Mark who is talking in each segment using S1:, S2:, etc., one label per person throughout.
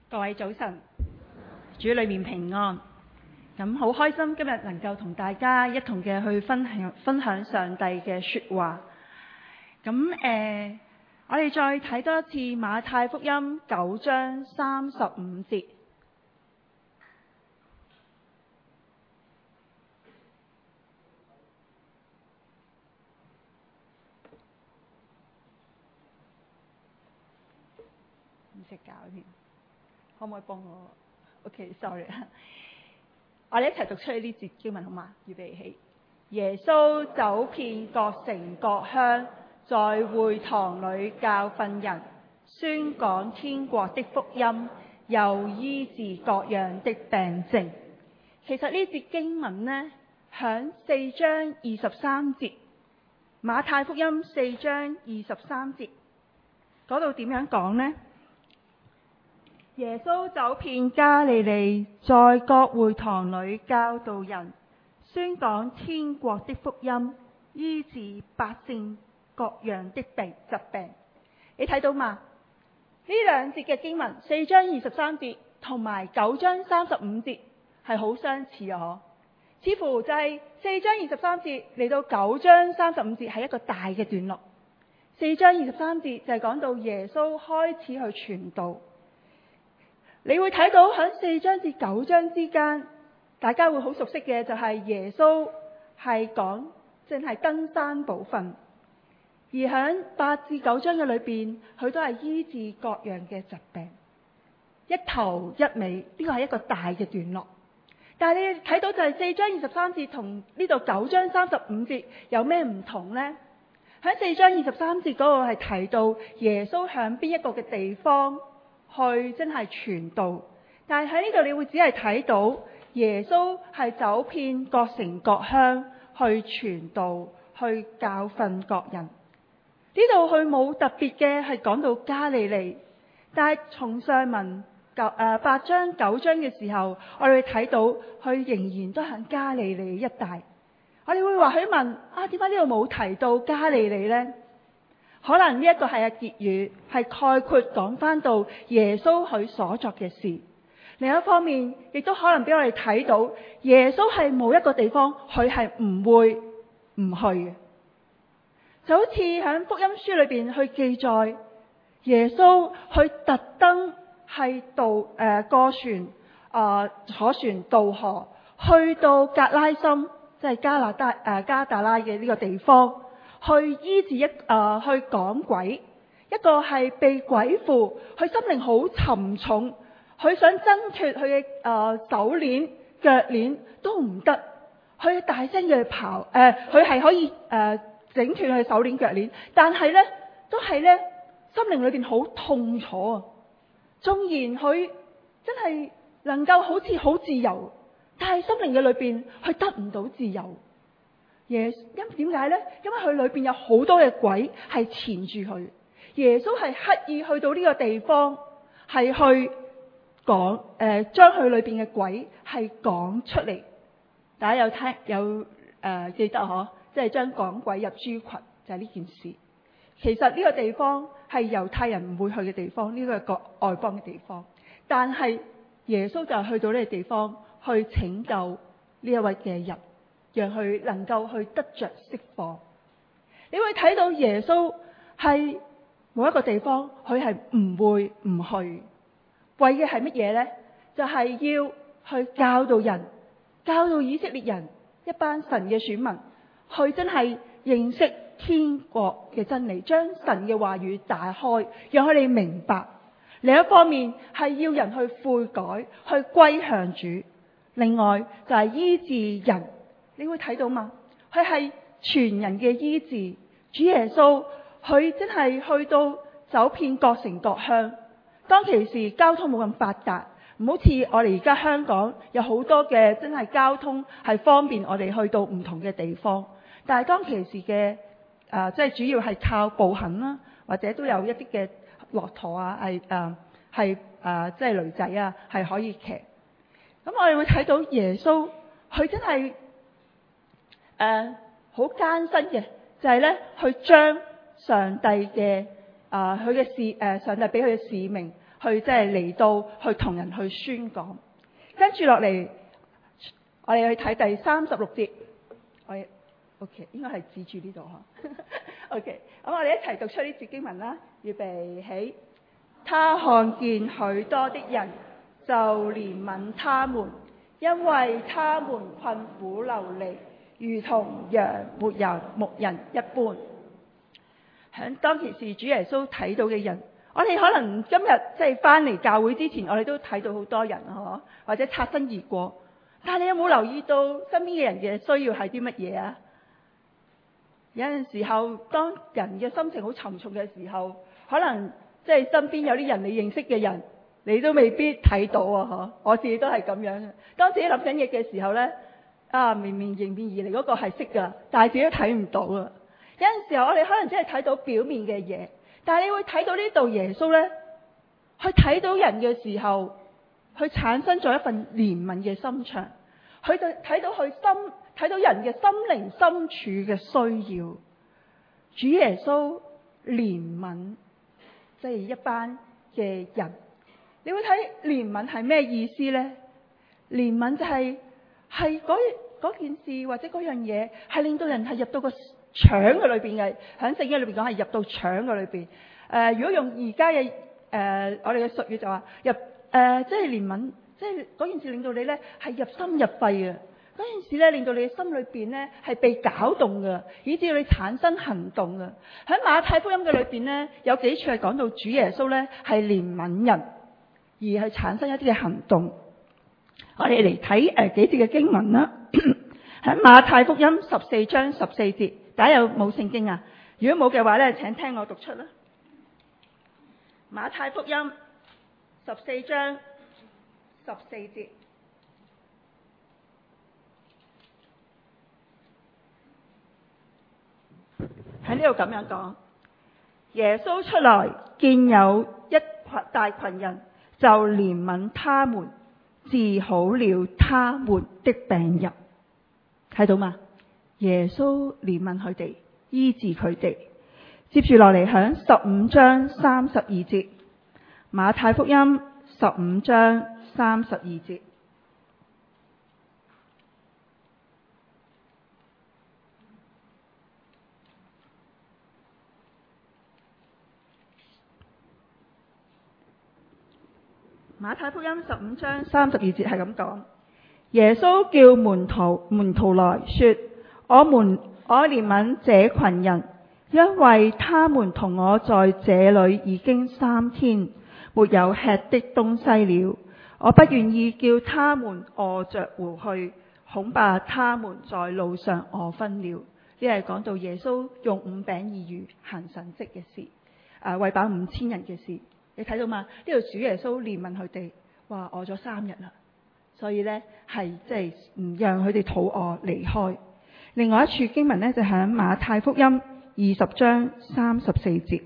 S1: 各位早晨，主裏面平安。咁好開心今日能夠同大家一同嘅去分享上帝嘅說話。咁我哋再睇多一次馬太福音9章35節。唔識搞添，可唔可以幫我 ？OK，sorry。我哋一齊讀出呢節經文好嗎？預備起。耶穌走遍各城各鄉，在會堂裏教訓人，宣講天國的福音，又醫治各樣的病症。其實呢節經文呢，響4章23節，馬太福音4章23節嗰度點樣講呢？耶穌走遍加利利，在各會堂裏教導人，宣講天國的福音，醫治百姓各樣的疾病。你睇到嘛？呢兩節嘅經文，4章23節同埋9章35節係好相似啊！似乎就係4章23節嚟到9章35節係一個大嘅段落。4章23節就係講到耶穌開始去傳道。你會睇到喺4章至9章之間，大家會好熟悉嘅就係耶穌係講正係登山寶訓，而喺8至9章嘅裏邊，佢都係醫治各樣嘅疾病，一頭一尾，呢個係一個大嘅段落。但係你睇到就係4章23節同呢度9章35節有咩唔同呢？喺4章23節嗰個係提到耶穌向邊一個嘅地方去真係傳道，但係喺呢度你會只係睇到耶穌係走遍各城各鄉去傳道，去教訓各人。呢度佢冇特別嘅係講到加利利，但係從上文8章9章嘅時候，我哋會睇到佢仍然都喺加利利一帶。我哋會話佢問點解呢度冇提到加利利呢？可能呢一個係結語，係概括講翻到耶穌佢所作嘅事。另一方面，亦都可能俾我哋睇到耶穌係冇一個地方佢係唔會唔去嘅。就好似喺福音書裏邊去記載，耶穌佢特登係過船坐船渡河，去到格拉森，即係加達拉嘅呢個地方。去醫治去趕鬼，一個係被鬼附，佢心靈好沉重，佢想掙脫佢嘅手鏈腳鏈都唔得，佢大聲嘅咆佢係可以整斷佢手鏈腳鏈，但係呢都係呢心靈裏邊好痛楚啊！縱然佢真係能夠好似好自由，但係心靈嘅裏邊佢得唔到自由。點解呢？因為佢裏邊有好多嘅鬼係纏住佢。耶穌係刻意去到呢個地方，係去講將佢裏邊嘅鬼係講出嚟。大家有記得嗬？即係將趕鬼入豬群，就係呢件事。其實呢個地方係猶太人唔會去嘅地方，呢個係個外邦嘅地方。但係耶穌就去到呢個地方去拯救呢一位嘅人，讓佢能夠去得着釋放。你會睇到耶穌係冇一個地方佢係唔會唔去，為嘅係乜嘢呢？就係要去教導人，教導以色列人一班神嘅選民，去真係認識天國嘅真理，將神嘅話語打開，讓佢哋明白。另一方面係要人去悔改，去歸向主。另外就係醫治人。你會睇到嘛？佢係全人嘅醫治。主耶穌佢真係去到走遍各城各鄉。當其時交通冇咁發達，唔好似我哋而家香港有好多嘅真係交通係方便我哋去到唔同嘅地方。但係當其時嘅即係主要係靠步行啦，或者都有一啲嘅駱駝啊，即係驢仔啊，係可以騎。咁我哋會睇到耶穌佢真係好艱辛嘅，就係咧去將上帝嘅佢嘅上帝俾佢嘅使命去即係嚟到去同人去宣講。跟住落嚟，我哋去睇第36節。OK， 應該係指住呢度嗬。OK， 咁我哋一齊讀出呢節經文啦。預備起，他看見許多的人，就憐憫他們，因為他們困苦流離，如同羊沒有牧人一般。響當其時，主耶穌睇到嘅人，我哋可能今日即係翻嚟教會之前，我哋都睇到好多人嗬，或者擦身而過。但係你有冇留意到身邊嘅人嘅需要係啲乜嘢啊？有陣時候，當人嘅心情好沉重嘅時候，可能即係身邊有啲人你認識嘅人，你都未必睇到啊！嗬，我自己都係咁樣嘅。當自己諗緊嘢嘅時候呢，明明迎面而嚟嗰個係識噶，但係自己都睇唔到啊！有陣時候我哋可能只係睇到表面嘅嘢，但係你會睇到呢度耶穌呢，去睇到人嘅時候，去產生咗一份憐憫嘅心腸，去到睇到人嘅心靈深處嘅需要。主耶穌憐憫即係一班嘅人。你會睇憐憫係咩意思呢？憐憫就係嗰件事或者嗰樣嘢係令到人係入到個腸嘅裏邊嘅。喺聖經裏邊講係入到腸嘅裏邊。如果用而家嘅我哋嘅術語就話入即係憐憫，即係嗰件事令到你咧係入心入肺嘅。嗰件事咧令到你嘅心裏邊咧係被攪動嘅，以至你產生行動嘅。喺馬太福音嘅裏邊咧，有幾處係講到主耶穌咧係憐憫人，而係產生一啲嘅行動。我哋嚟睇幾節嘅經文啦。喺馬太福音14章14節，大家有冇聖經啊？如果冇嘅話咧，請聽我讀出啦。馬太福音14章14節。喺呢度咁樣講，耶穌出來見有一大群人，就憐憫他們，治好了他們的病人。睇到嗎？耶穌憐憫佢哋，醫治佢哋。接住落嚟響15章32節，馬太福音15章32節。馬太福音15章32節係咁講，耶穌叫門徒來說，我憐憫這群人，因為他們同我在這裏已經3天，沒有吃的東西了。我不願意叫他們餓着回去，恐怕他們在路上餓昏了。呢係講到耶穌用5餅2魚行神蹟嘅事，餵飽5000人嘅事。你睇到嘛？呢度主耶穌憐憫佢哋，話餓咗3日啦，所以呢係即係唔讓佢哋肚餓離開。另外一處經文呢，就喺馬太福音20章34節。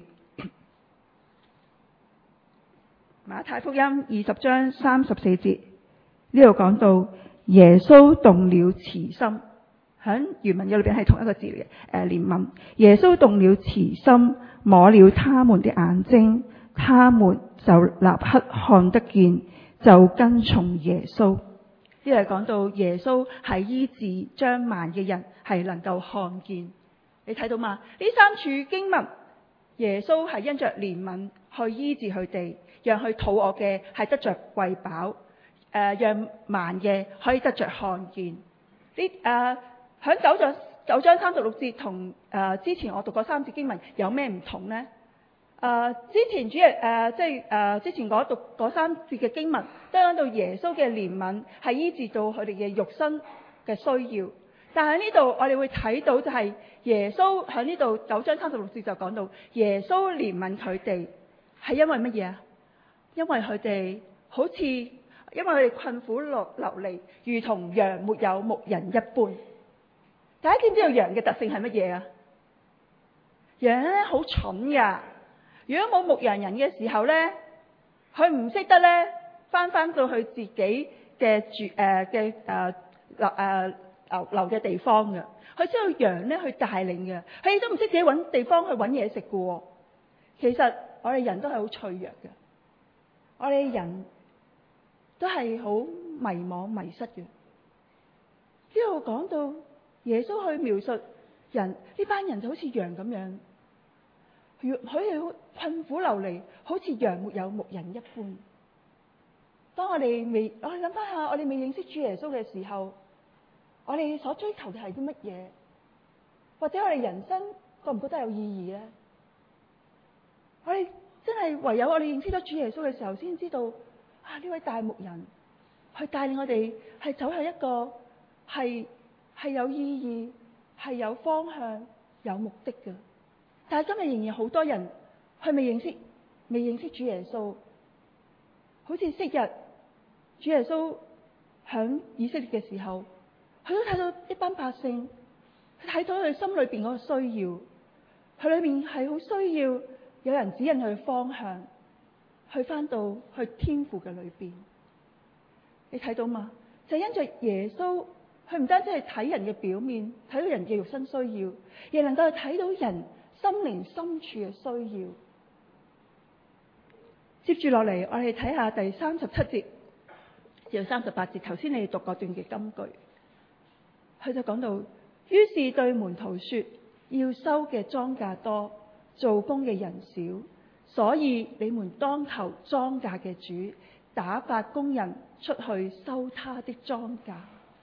S1: 馬太福音20章34節呢度講到耶穌動了慈心，喺原文嘅裏邊係同一個字嚟嘅，憐憫。耶穌動了慈心，摸了他們的眼睛。他們就立刻看得見，就跟從耶穌。呢度係講到耶穌係醫治將盲嘅人係能夠看見。你睇到嘛？呢3處經文，耶穌係因着憐憫去醫治佢哋，讓佢肚餓嘅係得着餵飽，讓盲嘅可以得着看見。響9章36節同之前我讀過3節經文有咩唔同呢？之前之前我讀嗰3節嘅經文都講到耶穌嘅憐憫係醫治到佢哋嘅肉身嘅需要，但係呢度我哋會睇到就係耶穌喺呢度9章36節就講到耶穌憐憫佢哋係因為乜嘢啊？因為佢哋困苦流離，如同羊沒有牧人一般。大家知唔知道羊嘅特性係乜嘢啊？羊咧好蠢噶。如果冇牧羊人嘅時候呢，佢唔識得呢翻到去自己嘅留嘅地方嘅，佢需要羊呢去帶領嘅，佢亦都唔識自己揾地方去揾嘢食嘅。其實我哋人都係好脆弱嘅， 我哋人都係好迷惘迷失嘅。呢度講到耶穌去描述人，呢班人就好似羊咁樣，佢哋好困苦流離，好似羊沒有牧人一般。當我哋諗翻下，我哋未認識主耶穌嘅時候，我哋所追求嘅係啲乜嘢？或者我哋人生覺唔覺得有意義咧？我哋真係唯有我哋認識咗主耶穌嘅時候，先知道呢位大牧人去帶領我哋係走向一個係有意義、係有方向、有目的嘅。但係今日仍然好多人佢未認識主耶穌，好似昔日主耶穌響以色列嘅時候，佢都睇到一班百姓，佢睇到佢心裏邊嗰個需要，佢裏面係好需要有人指引佢方向，去翻到去天父嘅裏邊。你睇到嘛？就因着耶穌，佢唔單止係睇人嘅表面，睇到人嘅肉身需要，亦能夠去睇到人心靈深處嘅需要。接住落嚟，我哋睇下第37節至到38節，頭先你哋讀嗰段嘅金句，佢就講到，於是對門徒說，要收嘅莊稼多，做工嘅人少，所以你們當求莊稼嘅主打發工人出去收他的莊稼。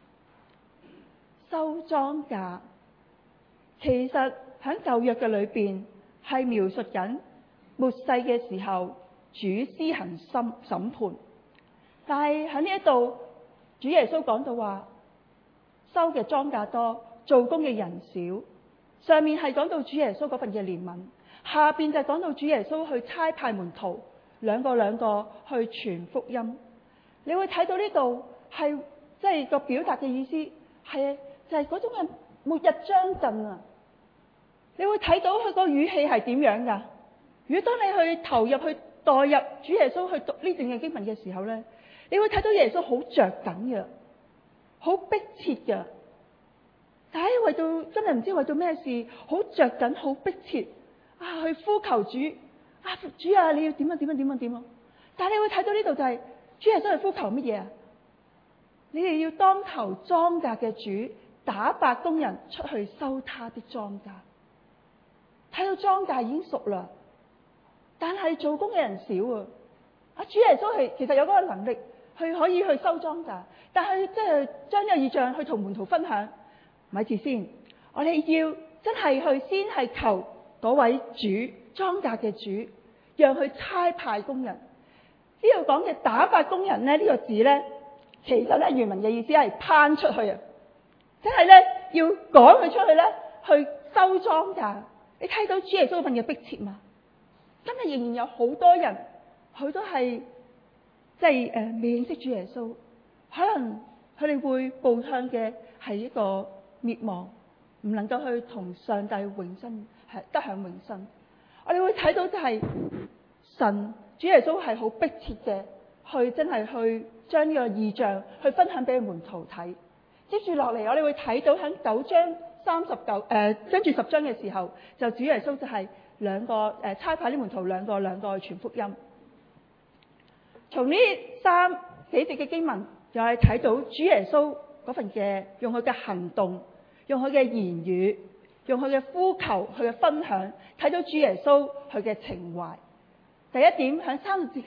S1: 收莊稼其實喺舊約嘅裏邊係描述緊末世嘅時候主施行審判，但係喺呢一度主耶穌講到話，收嘅莊稼多，做工嘅人少。上面係講到主耶穌嗰份嘅憐憫，下邊就講到主耶穌去差派門徒兩個去傳福音。你會睇到呢度係即係個表達嘅意思係就係嗰種嘅末日將近啊！你會睇到佢個語氣係點樣噶？如果當你去投入去代入主耶穌去讀呢段嘅經文嘅時候咧，你會睇到耶穌好着緊嘅，好迫切嘅。但係為到真係唔知為到咩事，好着緊，好迫切去呼求主主啊，你要點啊？但係你會睇到呢度就係主耶穌係呼求乜嘢啊？你哋要當求莊稼嘅主打發工人出去收他的莊稼。睇到莊稼已經熟啦，但係做工嘅人少啊！主耶穌係其實有嗰個能力去可以去收莊稼，但係即係將呢個異象去同門徒分享。咪住先，我哋要真係去先係求嗰位主莊稼嘅主，讓佢差派工人。呢度講嘅打發工人咧，呢個字咧，其實咧原文嘅意思係攀出去啊，即係咧要趕佢出去咧去收莊稼。你睇到主耶穌份嘅迫切嘛？今日仍然有好多人，佢都係即係未認識主耶穌，可能佢哋會步向嘅係一個滅亡，唔能夠去同上帝永生係得享永生。我哋會睇到就係神主耶穌係好迫切嘅，去真係去將呢個異象去分享俾門徒睇。接住落嚟，我哋會睇到喺9章39跟住10章嘅時候，就主耶穌就係兩個差派啲門徒兩個去傳福音。從呢3幾節嘅經文，又係睇到主耶穌嗰份嘅用佢嘅行動，用佢嘅言語，用佢嘅呼求，佢嘅分享，睇到主耶穌佢嘅情懷。第一點喺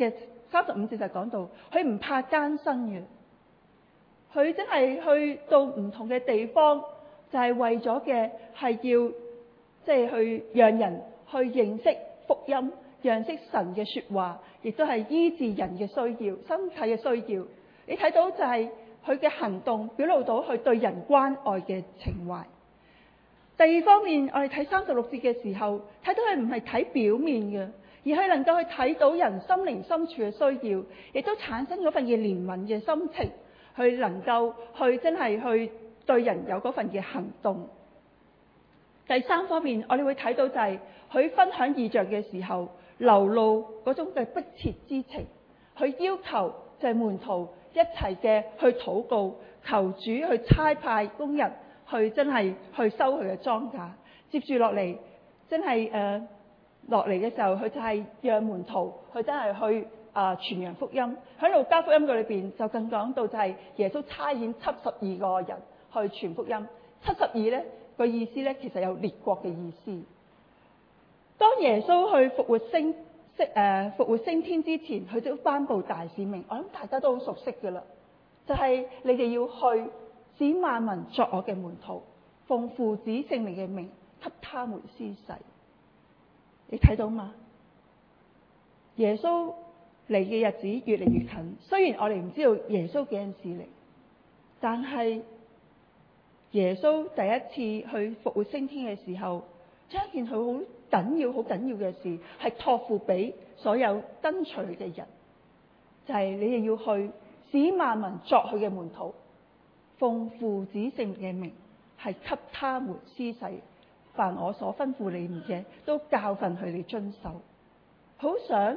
S1: 35節就講到，佢唔怕艱辛嘅，佢真係去到唔同嘅地方，就係為咗嘅係要即係去讓人去認識福音，認識神嘅說話，亦都係醫治人嘅需要，身體嘅需要。你睇到就係佢嘅行動表露到佢對人關愛嘅情懷。第二方面，我哋睇36節嘅時候，睇到佢唔係睇表面嘅，而係能夠去睇到人心靈深處嘅需要，亦都產生嗰份嘅憐憫嘅心情，去能夠去真係去對人有嗰份嘅行動。第三方面，我哋會睇到就係佢分享異象嘅時候，流露嗰種嘅迫切之情，佢要求就係門徒一齊嘅去禱告，求主去差派工人去真係去收佢嘅莊稼。接住落嚟，真係落嚟嘅時候，佢就係讓門徒去真係去傳揚福音。喺路加福音嘅裏邊就更講到就係耶穌差遣72個人去傳福音。72咧個意思咧其實有列國嘅意思。當耶穌去復活升天之前，佢都頒布大使命，我諗大家都好熟悉噶啦，就係你哋要去使萬民作我嘅門徒，奉父子聖靈嘅名給他們施洗。你睇到嗎？耶穌嚟嘅日子越嚟越近，雖然我哋唔知道耶穌幾陣時嚟，但係耶穌第一次去復活升天嘅時候，將一件佢好緊要嘅事係託付俾所有跟隨嘅人，就係你哋要去使萬民作佢嘅門徒，奉父子聖靈嘅名係給他們施洗，凡我所吩咐你們嘅都教訓佢哋遵守。好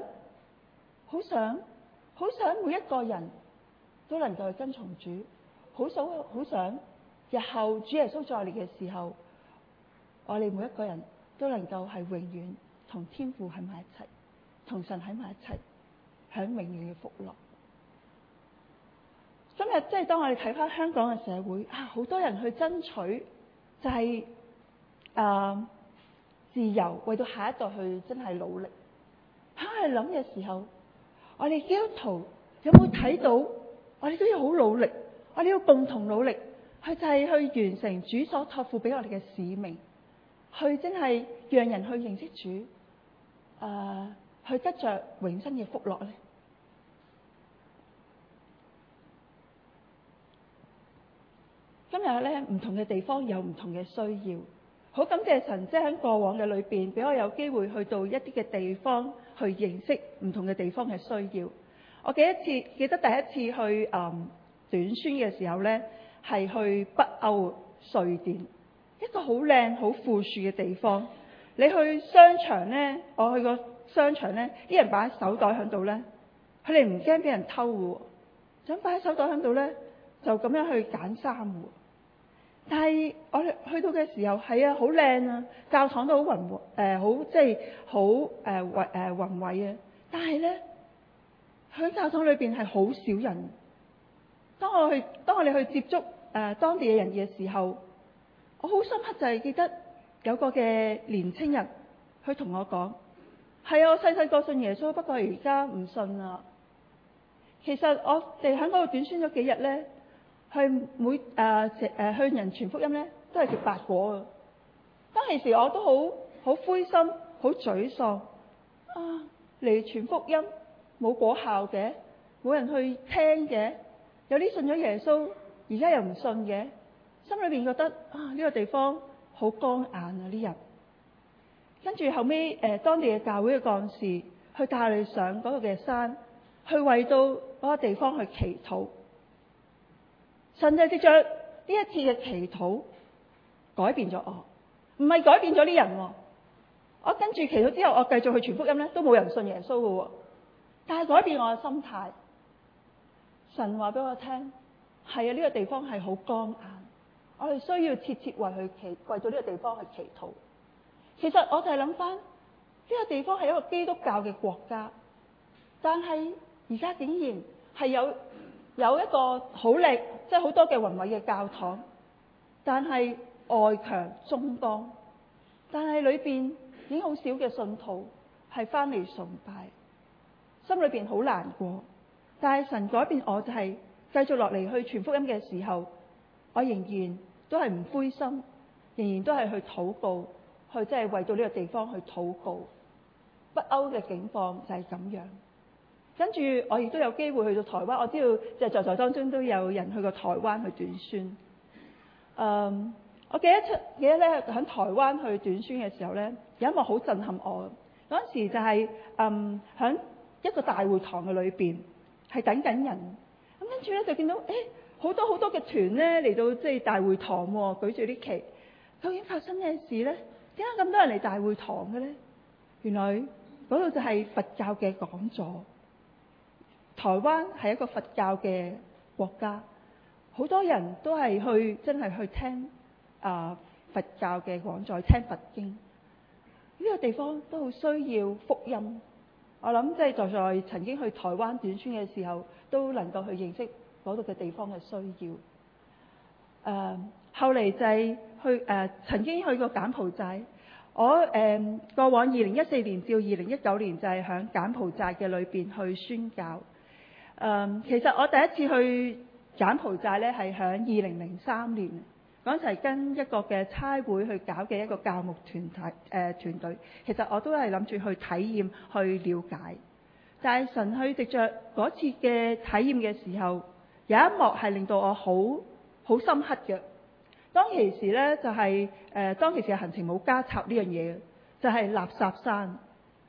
S1: 想每一個人都能夠去跟從主，好想日後主耶穌再嚟嘅時候，我哋每一個人都能夠係永遠同天父喺埋一齊，同神喺埋一齊，享永遠嘅福樂。今日即係當我哋睇翻香港嘅社會好多人去爭取就係自由，為到下一代去真係努力。喺度諗嘅時候，我哋基督徒有冇睇到？我哋都要好努力，我哋要共同努力，就係去完成主所託付俾我哋嘅使命，去真係讓人去認識主，去得着永生嘅福樂咧。今日咧，唔同嘅地方有唔同嘅需要，好感謝神，即係喺過往嘅裏邊，俾我有機會去到一啲嘅地方去認識唔同嘅地方嘅需要。我記得第一次去短宣嘅時候咧，係去北歐瑞典，一個好靚好富庶嘅地方。你去商場咧，我去過商場咧，啲人擺手袋喺度咧，佢哋唔驚俾人偷嘅，想擺手袋喺度咧，就咁樣去揀衫嘅。但係我哋去到嘅時候，係好靚啊，教堂都好宏偉啊。但係咧，喺教堂裏邊係好少人。當我哋去接觸當地嘅人嘅時候，我好深刻就係記得有個嘅年青人，佢同我講：係啊，我細個信耶穌，不過而家唔信啦。其實我哋喺嗰度短宣咗幾日咧，去向人傳福音咧，都係食白果啊！當其時我都好灰心，好沮喪嚟傳福音冇果效嘅，冇人去聽嘅，有啲信咗耶穌，而家又唔信嘅，心裏邊覺得呢個地方好乾硬啊！呢人跟住後尾當地嘅教會嘅幹事去帶我哋上嗰個嘅山，去為到嗰個地方去祈禱。神就藉着呢一次嘅祈禱改變咗我，唔係改變咗啲人。我跟住祈禱之後，我繼續去傳福音咧，都冇人信耶穌嘅。但係改變我嘅心態，神話俾我聽，係啊，呢個地方係好乾硬，我哋需要切切為到呢個地方去祈禱。其實我就係諗翻呢個地方係一個基督教嘅國家，但係而家竟然係有一個好靚，即係好多嘅宏偉嘅教堂，但係外強中乾，但係裏邊已經好少嘅信徒係翻嚟崇拜，心裏邊好難過。但係神改變我，就係繼續落嚟去傳福音嘅時候，我仍然都係唔灰心，仍然都係去禱告，去即係為到呢個地方去禱告。北歐嘅境況就係咁樣。跟住我亦都有機會去到台灣，我知道即係在座當中都有人去過台灣去短宣。我記得咧喺台灣去短宣嘅時候咧，有一幕好震撼我。嗰陣時就係喺一個大會堂嘅裏邊係等緊人，咁跟住咧就見到好多嘅團咧嚟到即係大會堂喎，舉住啲旗。究竟發生咩事咧？點解咁多人嚟大會堂嘅咧？原來嗰度就係佛教嘅講座。台灣係一個佛教嘅國家，好多人都係真係去聽佛教嘅講座，聽佛經。呢個地方都好需要福音。 我諗即係在曾經去台灣短宣嘅時候，都能夠去認識嗰度嘅地方嘅需要。後嚟就係曾經去過柬埔寨。我過往2014年至2019年就係喺柬埔寨嘅裏邊去宣教。其實我第一次去柬埔寨咧係喺2003年，嗰陣係跟一個嘅差會去搞嘅一個教牧團隊。其實我都係諗住去體驗去了解，但係神去藉着嗰次嘅體驗嘅時候，有一幕係令到我好深刻嘅。當其時咧就係當其時嘅行程冇加插呢樣嘢，就係垃圾山。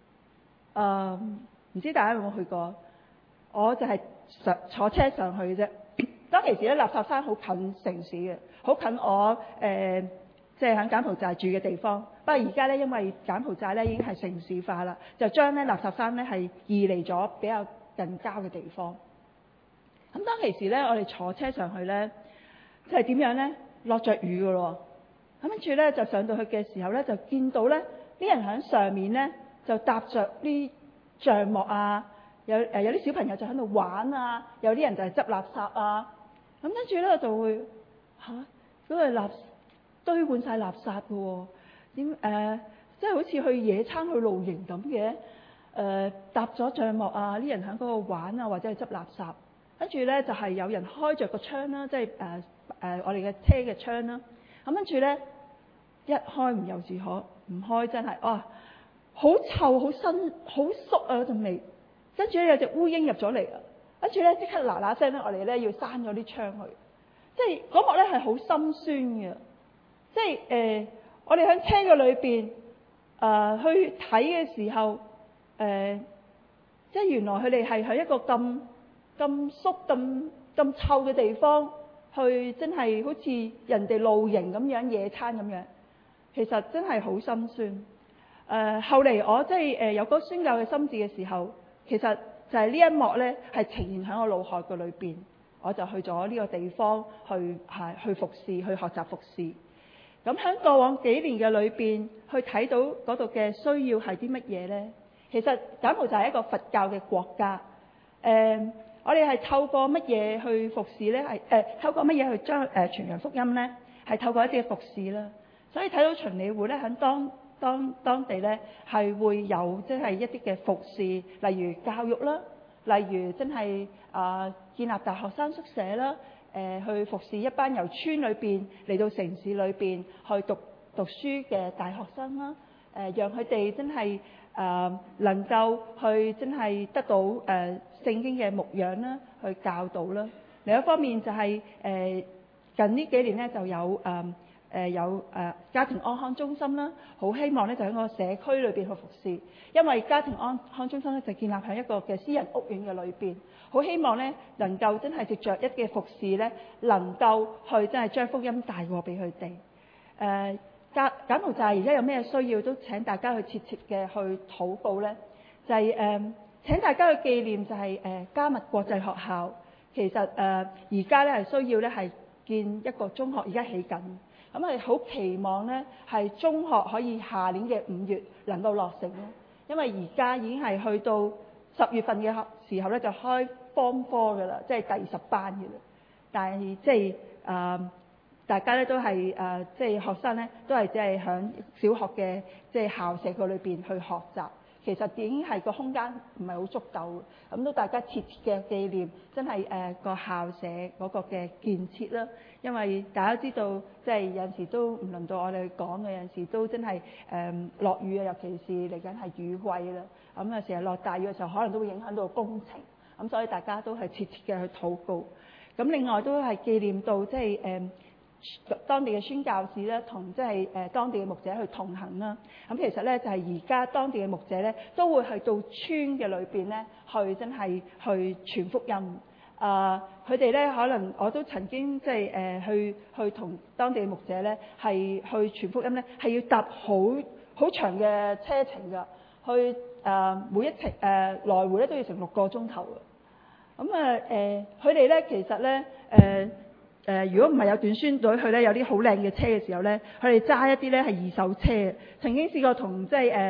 S1: 唔知大家有冇去過？我就係坐車上去嘅啫。當其時咧，垃圾山好近城市嘅，好近我即係喺柬埔寨住嘅地方。不過而家咧，因為柬埔寨咧已經係城市化啦，就將咧垃圾山咧係移離咗比較近郊嘅地方。咁當其時咧，我哋坐車上去咧，即係點樣咧？落着雨㗎咯。咁跟住咧就上到去嘅時候咧，就見到咧啲人喺上面咧就搭着啲帳幕啊，有啲小朋友就喺度玩啊，有啲人就係執垃圾啊。咁跟住咧就會嗰個堆滿晒垃圾㗎喎。即係好似去野餐去露營咁嘅。搭咗帳幕啊，啲人喺嗰度玩啊，或者係執垃圾。跟住咧就係有人開着個窗啦，即係我哋嘅車嘅窗啦。咁跟住咧一開唔由自可，唔開真係好臭好新好縮啊嗰陣味。跟住咧有隻烏蠅入咗嚟啊，跟住咧即刻嗱嗱聲咧我哋咧要閂咗啲窗去。即係嗰幕咧係好心酸嘅。即係我哋喺車嘅裏邊去睇嘅時候，即係原來佢哋係喺一個咁縮咁臭嘅地方去，真係好似人哋露營咁樣野餐咁樣，其實真係好心酸。後嚟我即係有個宣教嘅心志嘅時候，其實就係呢一幕咧係呈現喺我腦海嘅裏邊，我就去咗呢個地方去服侍，去學習服侍。咁喺過往幾年嘅裏邊，去睇到嗰度嘅需要係啲乜嘢呢？其實柬埔寨係一個佛教嘅國家。我哋係透過乜嘢去服侍呢？透過乜嘢去將傳揚福音呢？係透過一啲嘅服侍啦。所以睇到循理會咧喺當地咧係會有即係一啲嘅服侍，例如教育啦，例如真係建立大學生宿舍啦。去服侍一班由村裏邊嚟到城市裏邊去讀書嘅大學生啦。讓佢哋真係能夠去真係得到聖經嘅牧養啦，去教導啦。另一方面就係近呢幾年咧就有家庭安康中心啦，好希望咧就喺個社區裏邊去服侍，因為家庭安康中心咧就建立喺一個嘅私人屋苑嘅裏邊，好希望咧能夠真係藉着一嘅服侍咧，能夠去真係將福音帶過俾佢哋。柬埔寨而家有咩需要，都請大家去切切嘅去禱告咧，就係請大家去紀念就係加密國際學校，其實而家咧係需要咧係建一個中學，而家起緊。咁係好期望咧，係中學可以下年嘅5月能夠落成咯。因為而家已經係去到10月份嘅時候咧，就開Form 4㗎啦，即係第10班嘅啦。但係即係大家咧都係即係學生咧都係即係響小學嘅即係校舍個裏邊去學習。其實已經係個空間唔係好足夠，咁都大家切切嘅紀念，真係個校舍嗰個嘅建設啦。因為大家知道，即係有陣時都唔輪到我哋去講嘅，有陣時都真係落雨啊，尤其是嚟緊係雨季啦。咁啊，成日落大雨嘅時候，可能都會影響到工程。咁所以大家都係切切嘅去禱告。咁另外都係紀念到即係當地嘅宣教士咧，同即係當地嘅牧者去同行啦。咁其實咧就係而家當地嘅牧者咧，都會去到村嘅裏邊咧，去真係去傳福音。佢哋咧可能我都曾經即係去同當地嘅牧者咧，係去傳福音咧，係要搭好長嘅車程㗎。去每一程來回咧都要成6個鐘頭㗎。咁佢哋咧其實咧如果唔係有短宣隊去咧，有啲好靚嘅車嘅時候咧，佢哋揸一啲咧係二手車。曾經試過同即係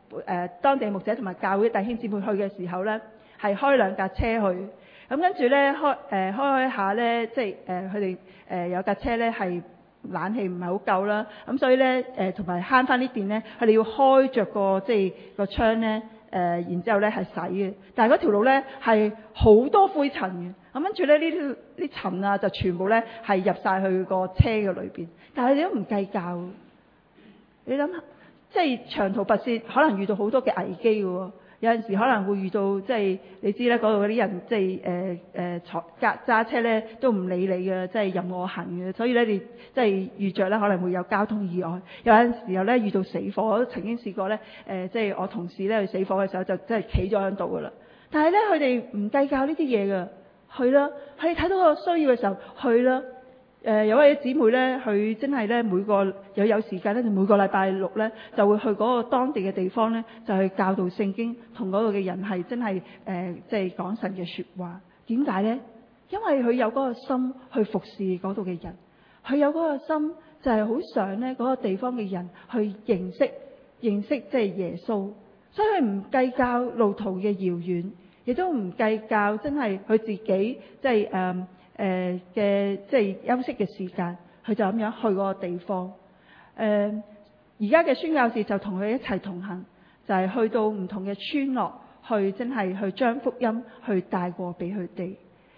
S1: 當地牧者同埋教會弟兄姊妹去嘅時候咧，係開2架車去。咁跟住咧開下咧，即係佢哋有架車咧係冷氣唔係好夠啦，咁所以咧同埋慳翻啲電咧，佢哋要開着個即係個窗咧然之後咧係洗嘅。但係嗰條路咧係好多灰塵嘅，咁跟住咧呢啲塵啊就全部咧係入晒去個車嘅裏邊，但係佢哋都唔計較。你諗下，即係長途跋涉可能遇到好多嘅危機嘅喎。有陣時可能會遇到即係你知咧，嗰度嗰啲人即係揸車咧都唔理你嘅，即係任我行嘅。所以咧你即係遇着咧可能會有交通意外。有陣時候咧遇到死火，我都曾經試過咧即係我同事咧去死火嘅時候就真係企咗喺度噶啦。但係咧佢哋唔計較呢啲嘢㗎，去啦，佢哋睇到個需要嘅時候去啦。有位姊妹咧，佢真係咧每個有時間咧，就每個禮拜6咧就會去嗰個當地嘅地方咧，就去教導聖經，同嗰度嘅人係真係即係講神嘅說話。點解咧？因為佢有嗰個心去服侍嗰度嘅人，佢有嗰個心就係好想咧嗰個地方嘅人去認識即係耶穌，所以佢唔計較路途嘅遙遠，亦都唔計較真係佢自己即係嘅即係休息嘅時間，佢就咁樣去嗰個地方。而家嘅宣教士就同佢一齊同行，就係去到唔同嘅村落，去真係去將福音去帶過俾佢哋。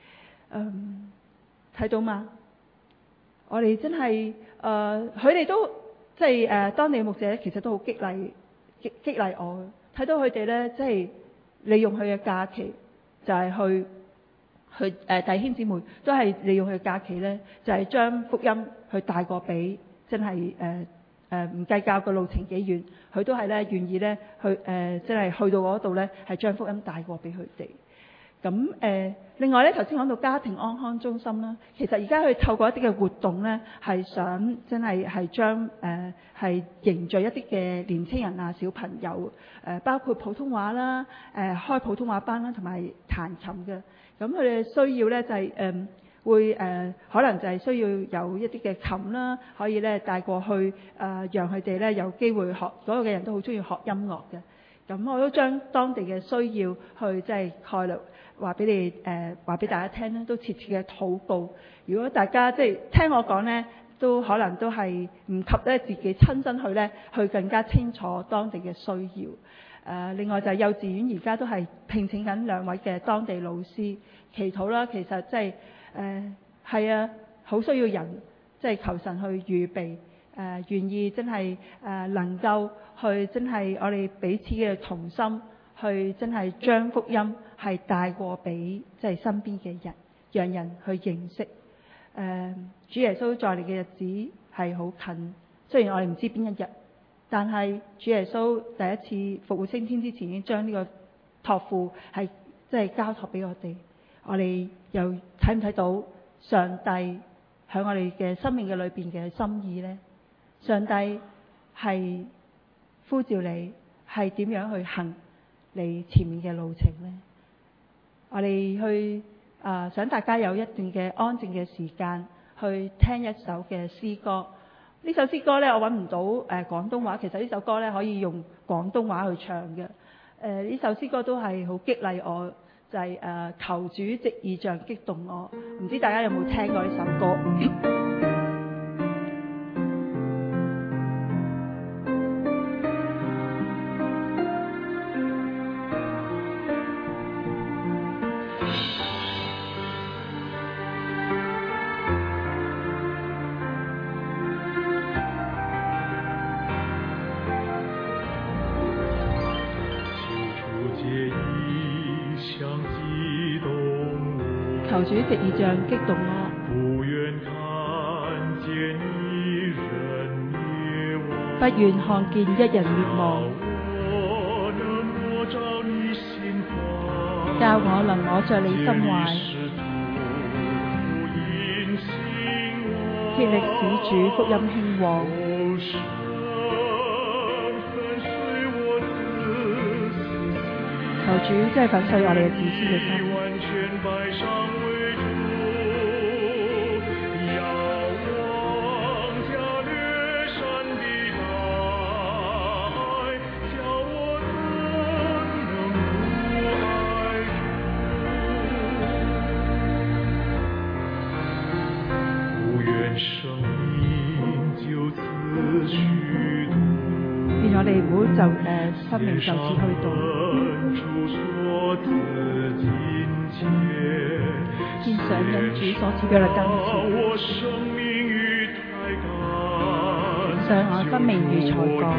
S1: 睇到嘛？我哋真係佢哋都即係當地牧者其實都好激勵我。睇到佢哋咧，即係利用佢嘅假期，就係去弟兄姊妹都係利用佢嘅假期咧，就係將福音去帶過俾真係唔計較個路程幾遠，佢都係咧願意咧去即係去到嗰度咧係將福音帶過俾佢哋。咁另外咧，頭先講到家庭安康中心啦，其實而家佢透過一啲嘅活動咧，係想真係將係凝聚一啲嘅年青人啊、小朋友包括普通話啦、開普通話班啦，同埋彈琴嘅。咁佢哋需要咧就係會可能就係需要有一啲嘅琴啦，可以咧帶過去讓佢哋咧有機會學。所有嘅人都好中意學音樂嘅。咁我都將當地嘅需要去即係概略話俾你話俾大家聽咧，都切切嘅禱告。如果大家即係聽我講咧，都可能都係唔及咧自己親身去咧，去更加清楚當地嘅需要。另外就係幼稚園而家都係聘請緊2位嘅當地老師祈禱啦。其實即係係啊，好需要人即係求神去預備願意真係能夠去真係我哋彼此嘅同心，去真係將福音係帶過俾即係身邊嘅人，讓人去認識主耶穌再嚟嘅日子係好近。雖然我哋唔知邊一日，但係主耶穌第一次復活升天之前已經將呢個託付係即係交託俾我哋。我哋又睇唔睇到上帝喺我哋嘅生命嘅裏邊嘅心意呢？上帝係呼召你係點樣去行你前面嘅路程呢？我哋去想大家有一段嘅安靜嘅時間去聽一首嘅詩歌。呢首詩歌呢，我揾唔到廣東話，其實呢首歌呢，可以用廣東話去唱嘅。呢首詩歌都係好激勵我，就係求主藉異象激動我。唔知大家有冇聽過呢首歌？求主藉異象激動我，不願看見一人滅亡，教我能摸着你心懷，竭力使主福音興旺。求主真係粉碎我哋嘅自私嘅心。 願我哋唔好就生命就此去到。獻上恩主所賜俾我哋金錢，上我生命與才幹，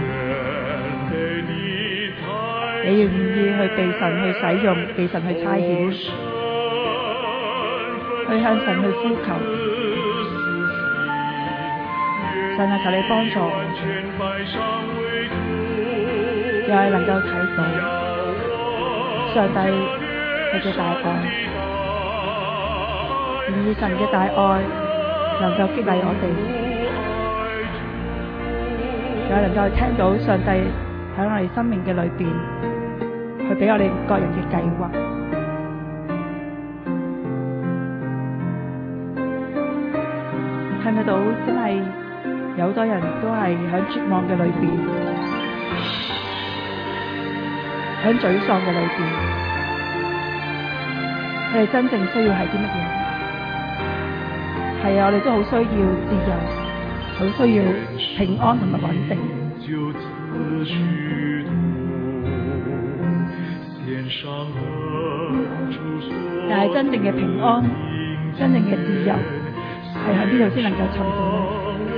S1: 你願意去被神去使用，被神去差遣，去向神去呼求。神啊，求你幫助我，又係能夠睇到上帝佢嘅大愛，願意神嘅大愛能夠激勵我哋，又係能夠聽到上帝喺我哋生命嘅裏邊，去俾我哋各人嘅計劃。睇唔睇到真係有好多人都係喺絕望嘅裏邊，喺沮喪嘅裏邊，佢哋真正需要係啲乜嘢？係啊，我哋都好需要自由，好需要平安同埋穩定。但係真正嘅平安、真正嘅自由，係喺邊度先能夠尋到呢？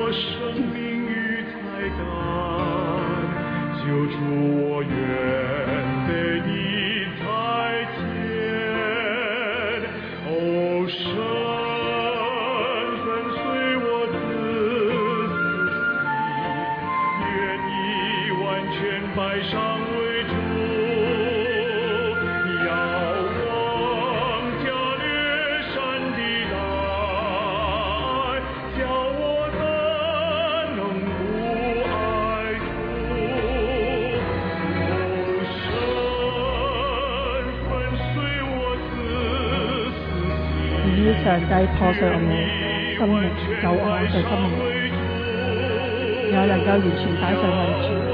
S1: 上帝破碎我嘅生命，救我嘅生命，又能夠完全擺上為主。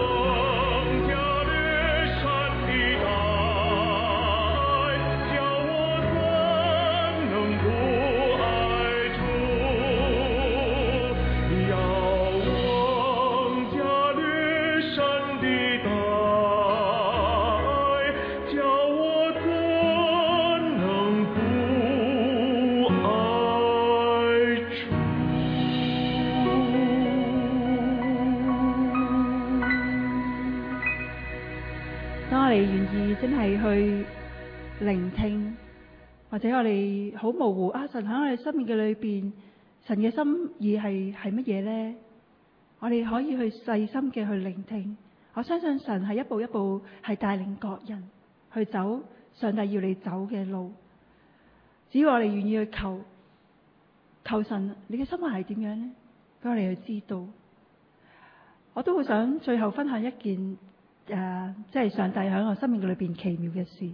S1: 真係去聆聽，或者我哋好模糊啊！神喺我哋生命嘅裏邊，神嘅心意係乜嘢呢？我哋可以去細心嘅去聆聽。我相信神係一步一步係帶領各人去走上帝要你走嘅路。只要我哋願意去求神，你嘅心意係點樣呢？俾我哋去知道。我都好想最後分享一件。即係上帝喺我生命嘅裏邊奇妙嘅事。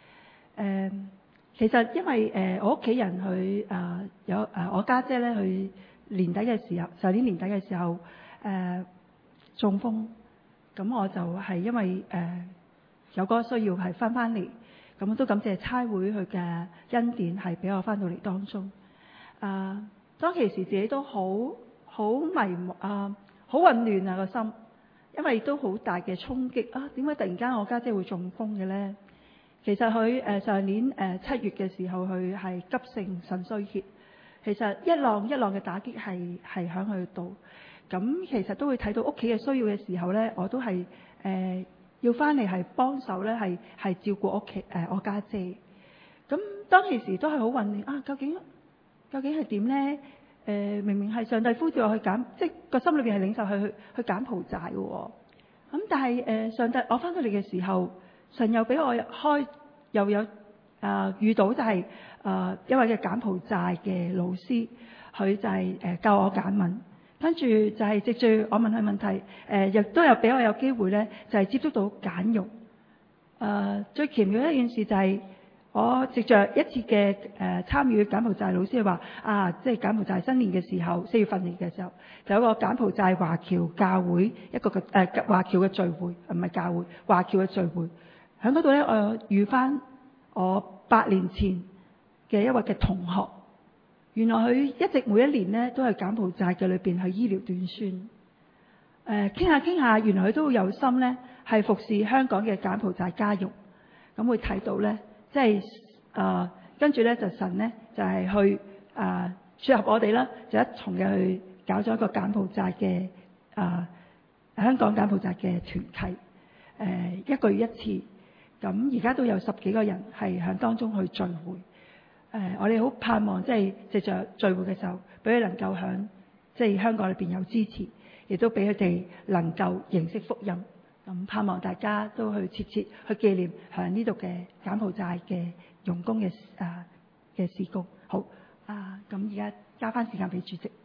S1: 其實因為我屋企人佢有我家姐咧，佢年底嘅時候，上年年底嘅時候中風，咁我就係因為有嗰個需要係翻嚟，咁都感謝差會佢嘅恩典係俾我翻到嚟當中。當其時自己都好迷茫好混亂啊個心。因為都好大嘅衝擊啊！點解突然間我家姐會中風嘅咧？其實佢上年7月嘅時候，佢係急性腎衰竭。其實一浪一浪嘅打擊係喺佢度。咁其實都會睇到屋企嘅需要嘅時候咧，我都係要翻嚟係幫手咧，係照顧屋企我家姐。咁當其時都係好混亂啊！究竟係點咧？明明係上帝呼召我去即係個心裏邊係領受去柬埔寨嘅喎。咁但係上帝我翻到嚟嘅時候，神又俾我又有遇到就係一位嘅柬埔寨嘅老師，佢就係教我柬文，跟住就係藉住我問佢問題，亦都有俾我有機會咧，就係接觸到柬肉。最奇妙的一件事就係、我藉着一次嘅參與柬埔寨老師話即係柬埔寨新年嘅時候，4月份嚟嘅時候，就有一個柬埔寨華僑教會一個嘅華僑嘅聚會，唔係教會，華僑嘅聚會。喺嗰度咧，我遇翻我8年前嘅一位嘅同學，
S2: 原來佢一直每一年呢都係柬埔寨嘅裏邊去醫療短宣。傾下傾下，原來佢都會有心呢係服侍香港嘅柬埔寨家傭。咁會睇到呢，即係跟住呢就神呢就係去撮合我哋啦，就一同嘅去搞咗一個柬埔寨嘅香港柬埔寨嘅團契。1個月1次。咁而家都有10幾個人係喺當中去聚會。我哋好盼望即係藉着聚會嘅時候，俾佢能夠喺即係香港裏邊有支持，亦都俾佢哋能夠認識福音。咁盼望大家都去切切去紀念喺呢度嘅柬埔寨嘅傭工嘅事工。好咁而家交翻時間俾主席。